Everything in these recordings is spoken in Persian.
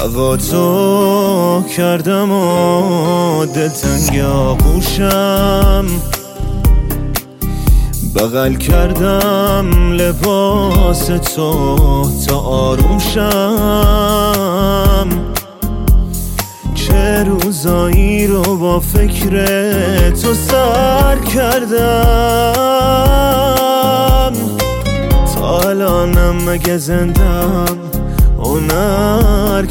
دعوا تو کردم و دلتنگ آغوشم، بغل کردم لباس تو تا آروم شم. چه روزایی رو با فکر تو سر کردم، تا الانم مگه زندم هنر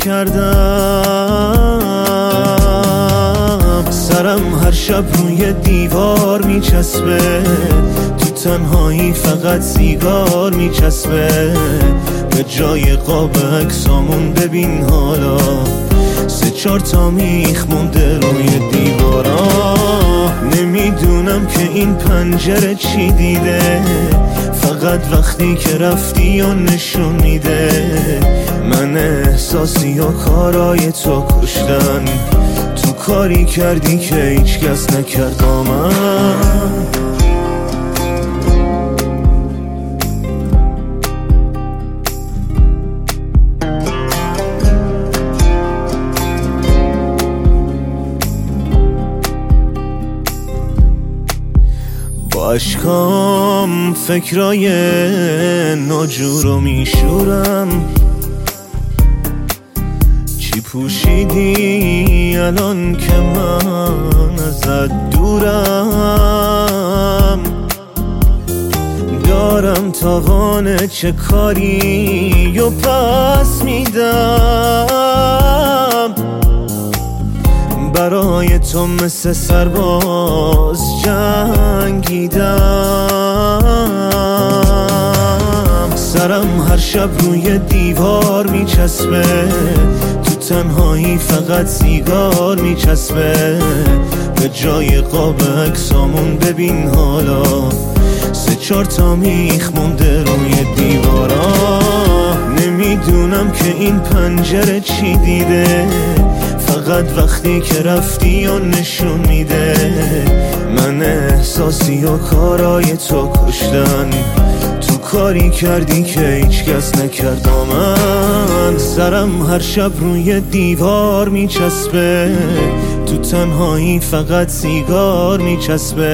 کردم. سرم هر شب روی دیوار میچسبه، تو تنهایی فقط سیگار میچسبه. به جای قاب عکسامون ببین حالا 3-4 تا میخ مونده روی دیوارا. نمیدونم که این پنجره چی دیده، فقط وقتی که رفتی و نشون میده من احساسی و کارای تو کشتن. تو کاری کردی که هیچ کس نکرد با من. با اشکام فکرای ناجورو میشورم. چی پوشیدی الان که من ازت دورم؟ دارم تاوان چه کاری و پس میدم. برای تو مثل سرباز جنگیدم. سرم هر شب روی دیوار میچسبه، تو تنهایی فقط سیگار میچسبه. به جای قاب عکسامون ببین حالا 3-4 تا میخ مونده روی دیوارا. نمیدونم که این پنجره چی دیده، فقط وقتی که رفتی و نشون میده من احساسی و کارای تو کشتن. تو کاری کردی که هیچ کس نکرد با من. سرم هر شب روی دیوار میچسبه، تو تنهایی فقط سیگار میچسبه.